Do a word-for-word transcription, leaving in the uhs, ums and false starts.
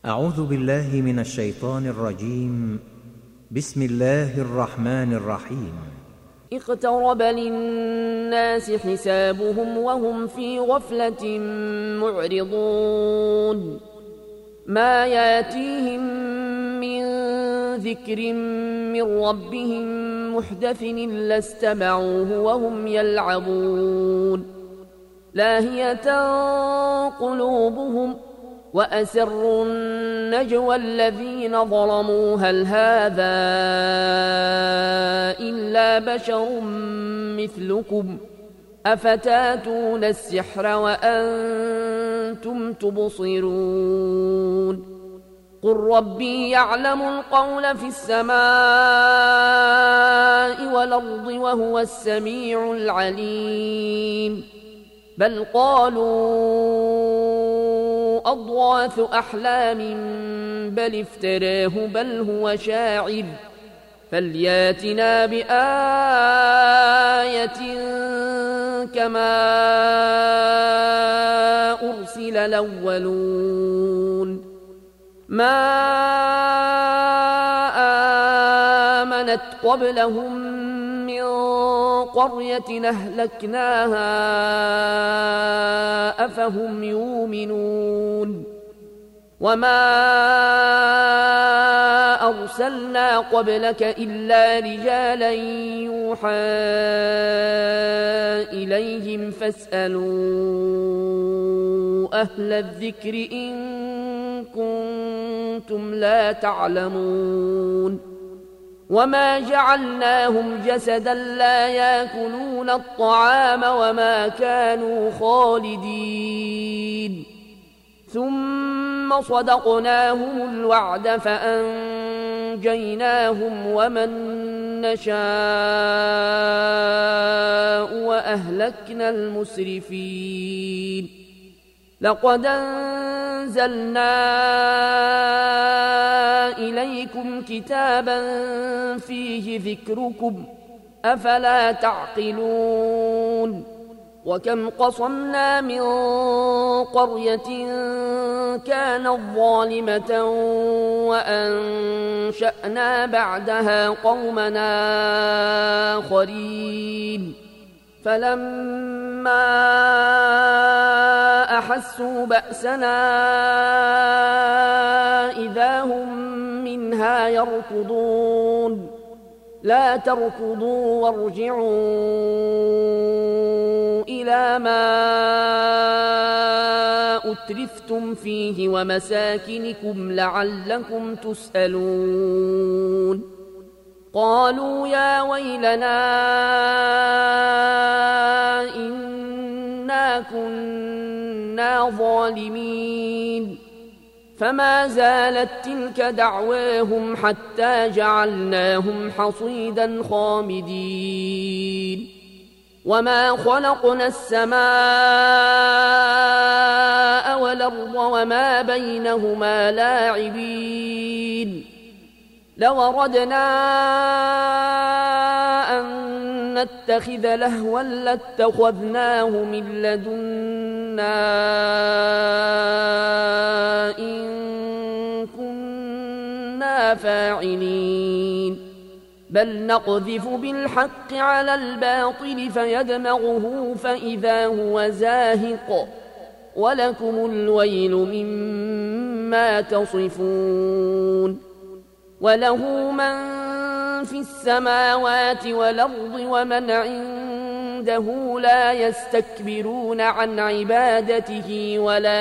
أعوذ بالله من الشيطان الرجيم. بسم الله الرحمن الرحيم. اقترب للناس حسابهم وهم في غفلة معرضون ما ياتيهم من ذكر من ربهم محدث إلا استمعوه وهم يلعبون لاهية قلوبهم وأسروا النجوى الذين ظلموا هل هذا إلا بشر مثلكم أفتاتون السحر وأنتم تبصرون قل ربي يعلم القول في السماء والأرض وهو السميع العليم بل قالوا أضغاث أحلام بل افتراه بل هو شاعر فلياتنا بآية كما أرسل الأولون ما آمنت قبلهم من قرية أهلكناها أفهم يؤمنون وما أرسلنا قبلك إلا رجالا يوحى إليهم فاسألوا أهل الذكر إن كنتم لا تعلمون وما جعلناهم جسدا لا يأكلون الطعام وما كانوا خالدين ثم صدقناهم الوعد فأنجيناهم ومن نشاء وأهلكنا المسرفين لقد أنزلنا إليكم كتابا فيه ذكركم أفلا تعقلون وكم قصمنا من قرية كانت ظالمة وأنشأنا بعدها قومنا آخرين فلما أحسوا بأسنا إذا هم منها يركضون لا تركضوا وارجعوا إلى ما أترفتم فيه ومساكنكم لعلكم تسألون قالوا يا ويلنا إنا كنا ظالمين فما زالت تلك دعواهم حتى جعلناهم حصيدا خامدين وما خلقنا السماء والأرض وما بينهما لاعبين لو أردنا أن نتخذ لهوا لاتخذناه من لدنا إن كنا فاعلين بل نقذف بالحق على الباطل فيدمغه فإذا هو زاهق ولكم الويل مما تصفون وله من في السماوات والأرض ومن عنده لا يستكبرون عن عبادته ولا